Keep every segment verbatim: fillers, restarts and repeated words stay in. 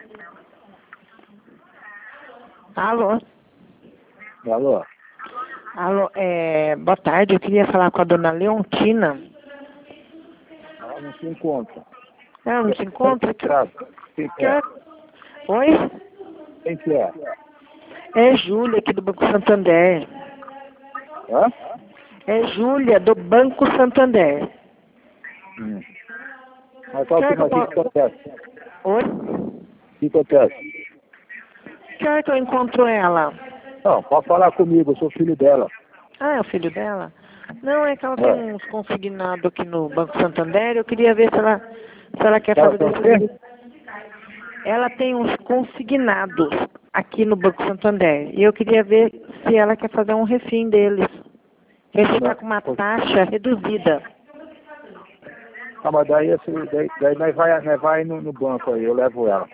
Alô? Alô? Alô, é, boa tarde, eu queria falar com a dona Leontina. Ela não se encontra. Ela não se encontra? Que, Quem que, é? Oi? Quem que é? É Júlia, aqui do Banco Santander. Hã? É Júlia, do Banco Santander. Hum. Mas qual que, Quer que eu mas, que, possa- que acontece? Oi? O que acontece? Que hora que eu encontro ela? Não, pode falar comigo, eu sou filho dela. Ah, é o filho dela? Não, é que ela É. tem uns consignados aqui no Banco Santander. Eu queria ver se ela, se ela quer Ela fazer tem o desse... quê? Ela tem uns consignados aqui no Banco Santander. E eu queria ver se ela quer fazer um refim deles. Ele está com uma taxa reduzida. Ah, mas daí, assim, daí, daí nós vai, nós vai no, no banco aí, eu levo ela.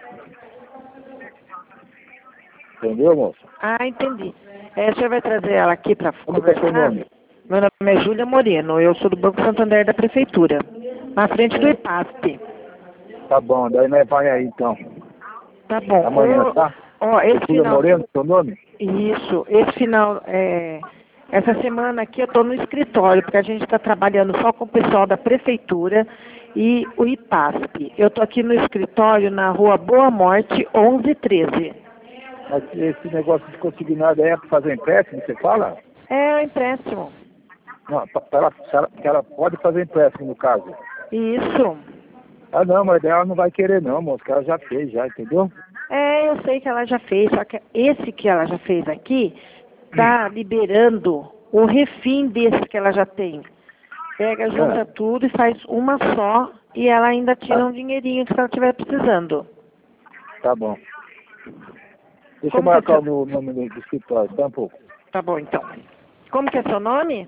Entendeu, moça? Ah, entendi. É, o senhor vai trazer ela aqui para Como que é seu conversar? nome? Meu nome é Júlia Moreno. Eu sou do Banco Santander da Prefeitura. Na frente do IPASP. Tá bom, daí nós vai aí então. Tá bom. Amanhã, Ô, tá? Ó, esse Júlia final... Moreno, seu nome? Isso, esse final, é, essa semana aqui eu estou no escritório, porque a gente está trabalhando só com o pessoal da Prefeitura e o IPASP. Eu estou aqui no escritório na rua Boa Morte, onze treze. Mas esse negócio de consignado aí é para fazer empréstimo, você fala? É o empréstimo. Não, pra- pra ela, se ela, que ela pode fazer empréstimo no caso. Isso. Ah não, mas ela não vai querer não, moço, que ela já fez já, entendeu? É, eu sei que ela já fez, só que esse que ela já fez aqui está liberando o refim desse que ela já tem. Pega, junta É. tudo e faz uma só e ela ainda tira um dinheirinho se ela estiver precisando. Tá bom. Deixa Como eu que é marcar seu... o nome do do escritório, tá um pouco. Tá bom, então. Como que é seu nome?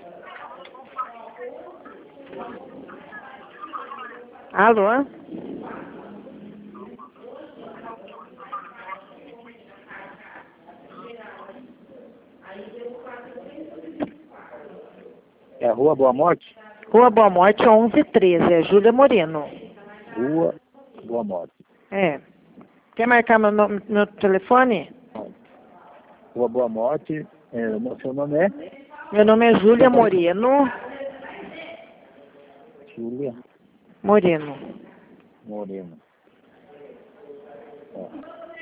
Alô? É a Rua Boa Morte? Rua Boa Morte, onze treze. É Júlia Moreno. Rua Boa Morte. É. Quer marcar meu, nome, meu telefone? Rua Boa Morte, é, o seu nome é? Meu nome é Júlia Moreno. Júlia Moreno. Moreno. Ó.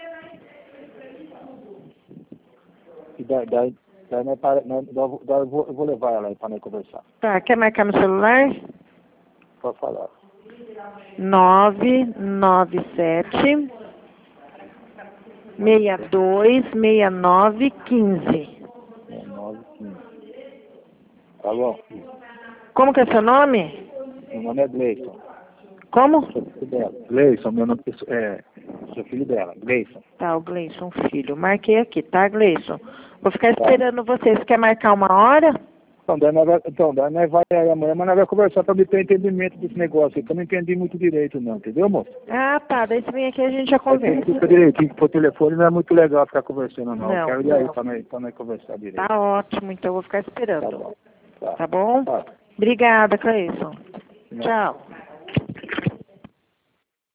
E daí, daí, daí, nós para, nós, daí eu vou- daí eu vou, eu vou levar ela aí para nós conversar. Tá, quer marcar meu celular? Pode falar. nove nove sete seis dois seis nove um cinco. É, nove, quinze. Tá bom? Como que é seu nome? Meu nome é Gleison. Como? Sou filho dela. Gleison, meu nome é, sou filho dela, Gleison. Tá, o Gleison, filho. Marquei aqui, tá, Gleison? Vou ficar esperando você. Você quer marcar uma hora? Então, daí nós vai, então, daí nós vai aí amanhã, mas nós vamos conversar para me ter entendimento desse negócio aí, que eu não entendi muito direito não, entendeu, moço? Ah, tá. Daí você vem aqui e a gente já Aí você conversa. explica direitinho, que por telefone não é muito legal ficar conversando não. Não, Eu quero ir aí não. para nós, pra nós conversar direito. Tá ótimo, então eu vou ficar Tá esperando. bom. Tá. Tá bom? Tá. Obrigada, Cleison. Não. Tchau.